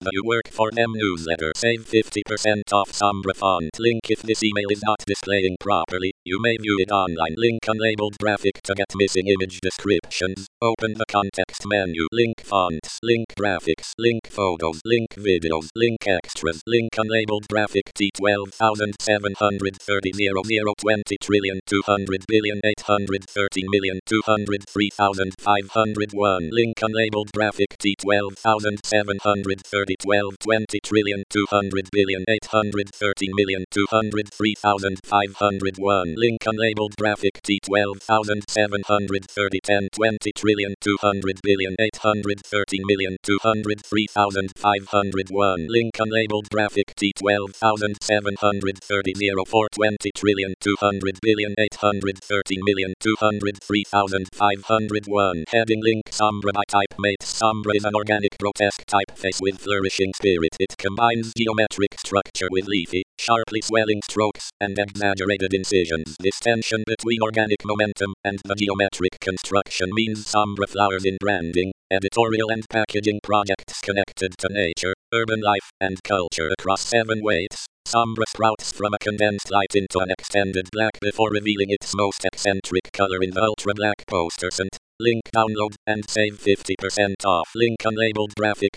The You Work For Them newsletter. Save 50% off Sombra font. Link. If this email is not displaying properly, you may view it online. Link unlabeled graphic to get missing image descriptions. Open the context menu. Link fonts. Link graphics. Link photos. Link videos. Link extras. Link unlabeled graphic T12730 20 trillion 200 billion 813 million 203,501. Link unlabeled graphic T12730 20 trillion 200 billion 813 million 203,501. Link unlabeled graphic T12730 20 trillion 200 billion 813 million 203,501. Link unlabeled graphic T12730 20 trillion 200 billion 813 million 203,501. Heading link. Sombra by Typemate. Sombra is an organic grotesque typeface with flourishing spirit. It combines geometric structure with leafy, sharply swelling strokes, and exaggerated incisions. This tension between organic momentum and the geometric construction means Sombra flowers in branding, editorial and packaging projects connected to nature, urban life, and culture across 7 weights. Sombra sprouts from a condensed light into an extended black before revealing its most eccentric color in the ultra black poster scent. Link. Download and save 50% off. Link unlabeled graphic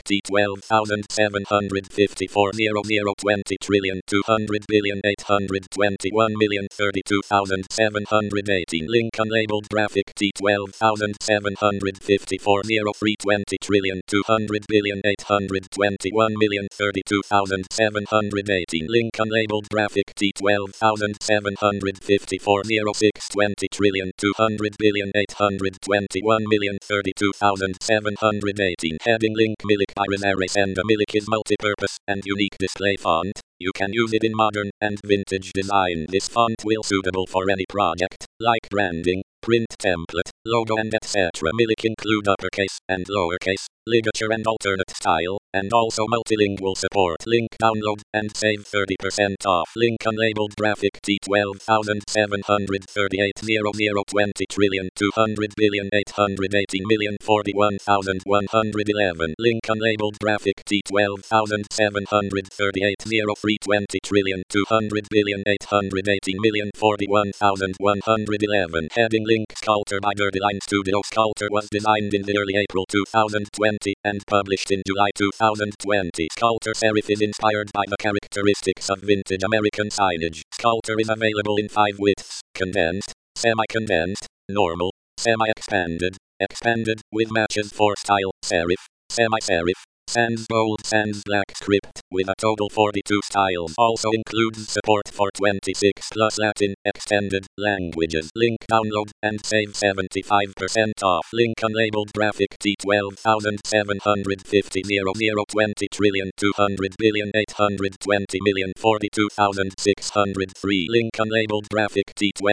T12754 20 trillion 200 billion 821 million 32,718. Link unlabeled graphic T12754 20 trillion 200 billion 821 million 32,718. Link unlabeled graphic T12754 20 trillion 200 billion 821,032,718. Heading link. Milik by Renare Senda. Milik is multi-purpose and unique display font. You can use it in modern and vintage design. This font will suitable for any project, like branding, print template, logo and etc. Milik include uppercase and lowercase, ligature and alternate style, and also multilingual support. Link. Download and save 30% off. Link unlabeled graphic T12738 20 trillion 200 billion 818 million 41,111. Link unlabeled graphic T12738 20 trillion 200 billion 818 million 41,111. Heading link. Sculptor by Dirtyline Studio. Sculptor was designed in the early April 2020 and published in July 2020. Sculptor serif is inspired by the characteristics of vintage American signage. Sculptor is available in 5 widths: condensed, semi-condensed, normal, semi-expanded, expanded, with matches for style, serif, semi-serif, sans bold, sans black script, with a total 42 styles. Also includes support for 26 plus Latin extended languages. Link. Download and save 75% off. Link unlabeled graphic T12750 20 trillion 200 billion 820 million 42,603. Link unlabeled graphic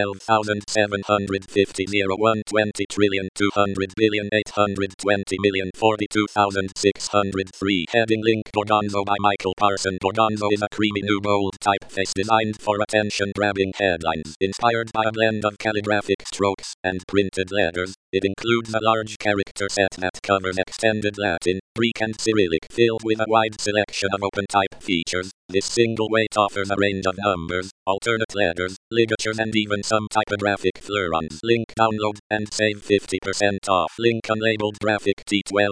T12750 20 trillion 200 billion 820 million 42,603. Heading link. Gorgonzo by Michael Parson. Gorgonzo is a creamy new bold typeface designed for attention-grabbing headlines. Inspired by a blend of calligraphic strokes and printed letters, it includes a large character set that covers extended Latin, Greek and Cyrillic. Filled with a wide selection of open type features, this single weight offers a range of numbers, alternate letters, ligatures and even some typographic flurons. Link. Download and save 50% off. Link unlabeled graphic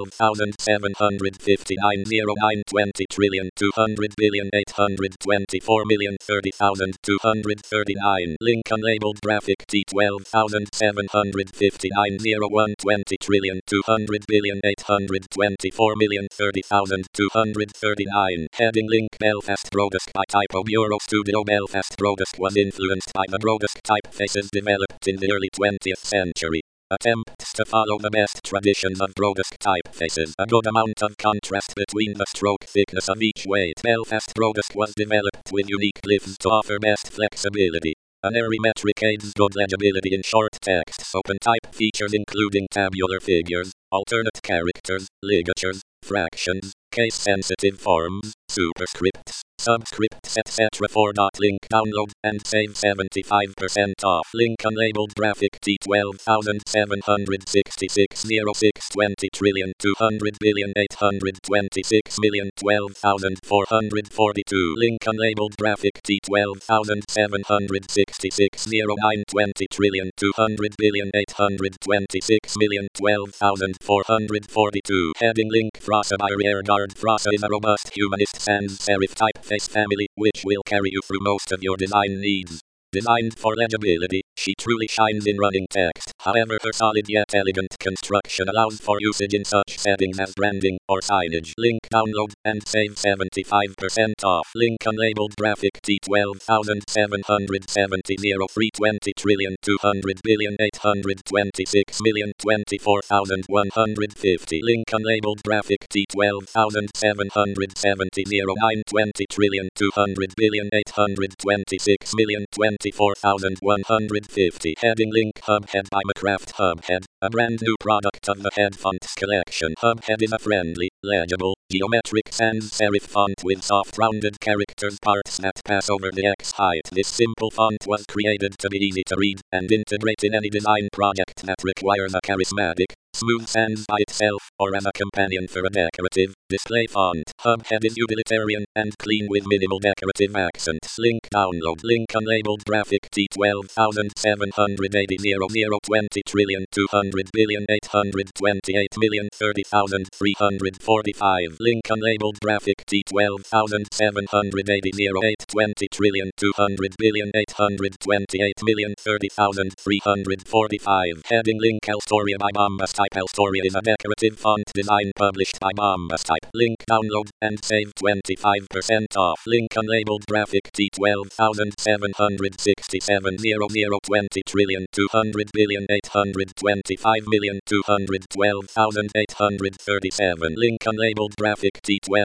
T12759 20 trillion 200 billion 824 million 30,239. Link unlabeled graphic T12759 20 trillion 200 billion 824 million 30,239. Heading link. Belfast Brodesque by Typo Bureau Studio. Belfast Brodesque was influenced by the Brodesque typefaces developed in the early 20th century. Attempts to follow the best traditions of Brodesque typefaces. A good amount of contrast between the stroke thickness of each weight. Belfast Brodesque was developed with unique glyphs to offer best flexibility. An airy metric aids good legibility in short texts. Open type features including tabular figures, alternate characters, ligatures, fractions, case-sensitive forms, superscripts, subscripts etc. Link download and save 75% off. Link unlabeled graphic T12766 0620 trillion 200 billion 826 million 12,442. Link unlabeled graphic T12766 0920 trillion 200 billion 826 million 12,442. Heading link Frossa by Rearguard. Frossa is a robust humanist sans serif typeface family, which will carry you through most of your design needs. Designed for legibility, she truly shines in running text. However, her solid yet elegant construction allows for usage in such settings as branding or signage. Link download and save 75% off. Link unlabeled graphic T12770 0320 trillion 200 billion 826 million 24,150. Link unlabeled graphic T12770 0920 trillion 200 billion 826 million 24,150. Heading link Hubhead by Macraft. Hubhead, a brand new product of the Head Fonts collection. Hubhead is a friendly, legible, geometric sans serif font with soft rounded characters parts that pass over the X height. This simple font was created to be easy to read and integrate in any design project that requires a charismatic, smooth sans by itself, or as a companion for a decorative display font. Hubhead is utilitarian and clean with minimal decorative accents. Link download. Link unlabeled graphic T12780 0020 trillion 200 billion 828 million 30,345. Link unlabeled graphic T12780 0820 trillion 200 billion 828 million 30,345. Heading link Elstoria by Bombas Type. Elstoria is a decorative font design published by Bombas Type. Link download and save 25% off. Link unlabeled graphic T12767 0020 trillion 200 billion 825 million 212,837. Link unlabeled graphic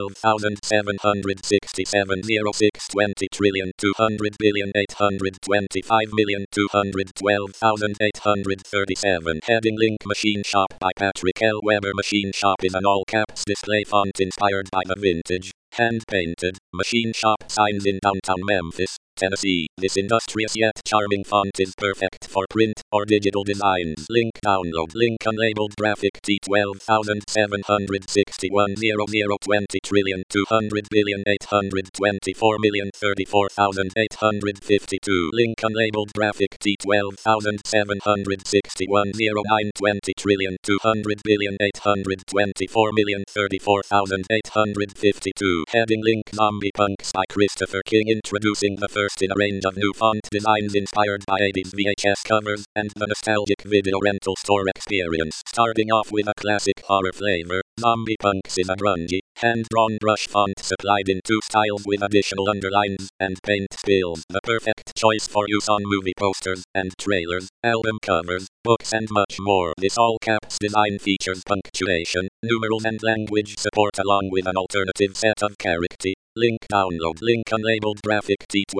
T12767 0620 trillion 200 billion 825 million 212,837. Heading link Machine Shop by Patrick L. Weber. Machine Shop is an all-caps display font inspired by the vintage, hand-painted, Machine Shop signs in downtown Memphis, Tennessee. This industrious yet charming font is perfect for print or digital designs. Link download. Link unlabeled graphic T12761 0020 trillion 200 billion 824 million 34,852. Link unlabeled graphic T12761 0920 trillion 200 billion 824 million 34,852. Heading link Zombie Punks by Christopher King, introducing the first in a range of new font designs inspired by 80s VHS covers and the nostalgic video rental store experience. Starting off with a classic horror flavor, Zombie Punks is a grungy, hand-drawn brush font supplied in two styles with additional underlines and paint spills. The perfect choice for use on movie posters and trailers, album covers, books and much more. This all-caps design features punctuation, numerals and language support along with an alternative set of character. Link download. Link unlabeled graphic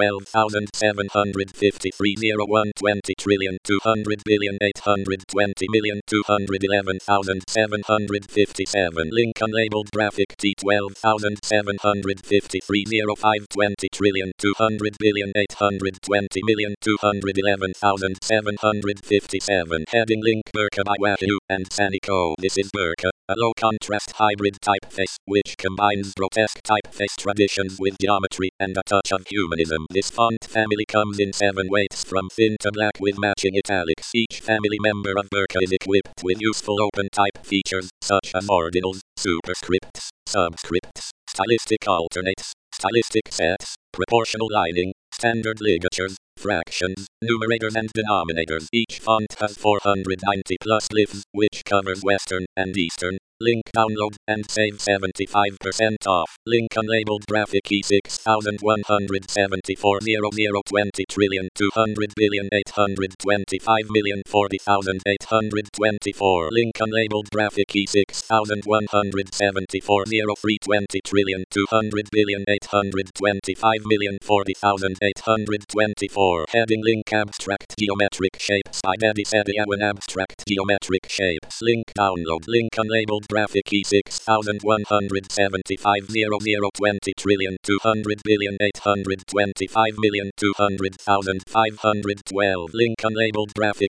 T12753 0120 trillion 200 billion 820 million 211,757. Link unlabeled graphic T12753 0520 trillion 200 billion 820 million 211,757. Heading link Burka by Wahoo and Sanico. This is Burka, a low-contrast hybrid typeface which combines grotesque typeface traditions with geometry and a touch of humanism. This font family comes in 7 weights from thin to black with matching italics. Each family member of Burka is equipped with useful open type features such as ordinals, superscripts, subscripts, stylistic alternates, stylistic sets, proportional lining, standard ligatures, fractions, numerators and denominators. Each font has 490 plus glyphs, which covers Western and Eastern. Link download and save 75% off. Link unlabeled graphic E6174 0020 trillion 200 billion 825 million 40,824. Link unlabeled graphic E6174 0320 trillion 200 billion 825 million 40,824. more. Heading link abstract geometric shapes by Dedi Sediawan abstract geometric shapes. Link download. Link unlabeled graphic E6100,020,825,200,825,200,512. Link unlabeled graphic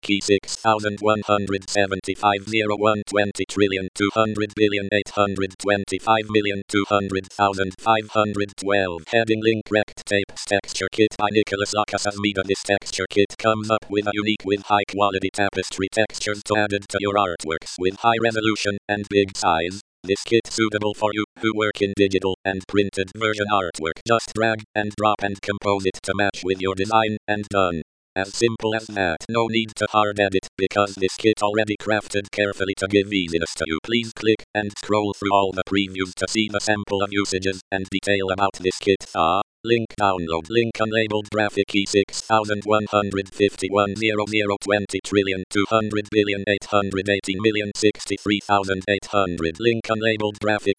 E6175,001,20,200,825,200,512. Heading link rect tapes texture kit by Nicholas Lacasasmida. This texture kit comes up with a unique with high quality tapestry textures to add to your artworks with high resolution and big size. This kit suitable for you who work in digital and printed version artwork. Just drag and drop and compose it to match with your design and done. As simple as that. No need to hard edit because this kit already crafted carefully to give easiness to you. Please click and scroll through all the previews to see the sample of usages and detail about this kit. Link download. Link unlabeled graphic E6151,000,200,000,880,063,800. Link unlabeled graphic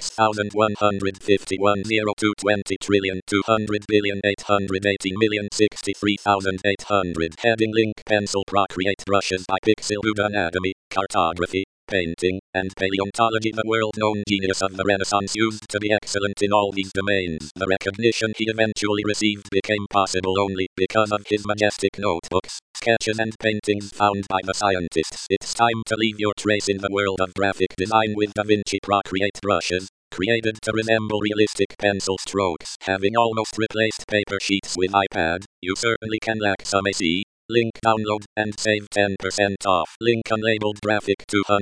E6151,002,20,200,880,063,800. Heading link pencil Procreate brushes by Pixel Buddha Anatomy, Cartography, Painting, and Paleontology. The world-known genius of the Renaissance used to be excellent in all these domains. The recognition he eventually received became possible only because of his majestic notebooks, sketches and paintings found by the scientists. It's time to leave your trace in the world of graphic design with DaVinci Procreate brushes, created to resemble realistic pencil strokes. Having almost replaced paper sheets with iPad, you certainly can lack some AC. Link download and save 10% off. Link unlabeled graphic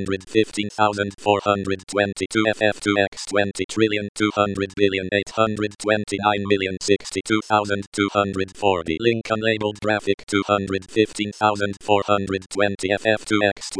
215,422 FF2X 20,200,829,062,240. Link unlabeled graphic 215,420 FF2X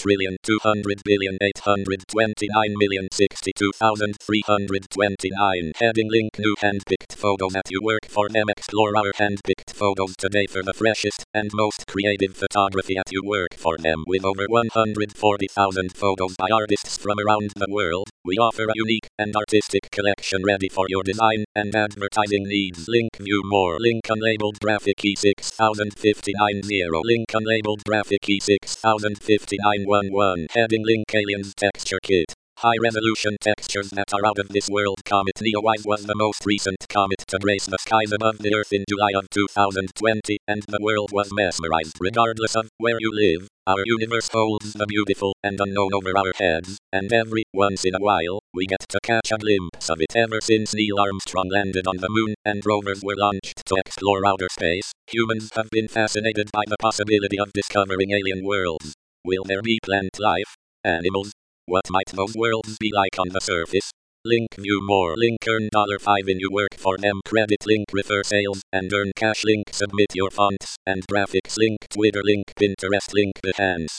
20,200,829,062,329. Heading link new handpicked photos at you work for them. Explore our handpicked photos today for the freshest and most creative photography at you work for them. With over 140,000 photos by artists from around the world, we offer a unique and artistic collection ready for your design and advertising needs. Link view more. Link unlabeled graphic E6059.0. Link unlabeled graphic E6059.11. Heading link aliens texture kit. High-resolution textures that are out of this world. Comet Neowise was the most recent comet to grace the skies above the Earth in July of 2020, and the world was mesmerized. Regardless of where you live, our universe holds the beautiful and unknown over our heads, and every once in a while, we get to catch a glimpse of it. Ever since Neil Armstrong landed on the moon and rovers were launched to explore outer space, humans have been fascinated by the possibility of discovering alien worlds. Will there be plant life? Animals? What might those worlds be like on the surface? Link view more. Link earn $5 in you work for them. Credit link refer sales and earn cash. Link submit your fonts and graphics. Link Twitter. Link Pinterest. Link Behance.